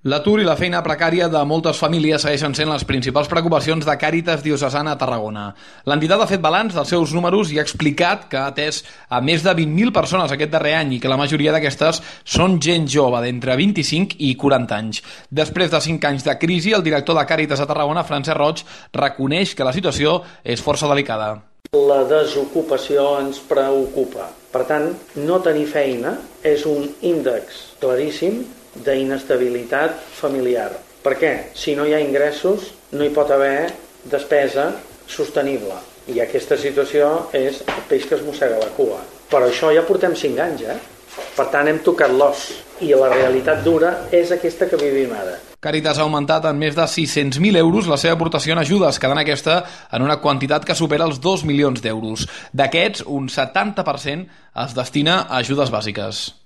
L'atur i la feina precària de moltes famílies segueixen sent les principals preocupacions de Càritas Diocesana a Tarragona. L'entitat ha fet balanç dels seus números i ha explicat que ha atès a més de 20.000 persones aquest darrer any i que la majoria d'aquestes són gent jove, d'entre 25 i 40 anys. Després de 5 anys de crisi, el director de Càritas a Tarragona, Francesc Roig, reconeix que la situació és força delicada. La desocupació ens preocupa. Per tant, no tenir feina és un índex claríssim d'inestabilitat familiar. Per què? Si no hi ha ingressos, no hi pot haver despesa sostenible. I aquesta situació és el peix que es mossega la cua. Però això ja portem 5 anys, Per tant, hem tocat l'os. I la realitat dura és aquesta que vivim ara. Càritas ha augmentat en més de 600.000 euros la seva aportació en ajudes, quedant aquesta en una quantitat que supera els 2 milions d'euros. D'aquests, un 70% es destina a ajudes bàsiques.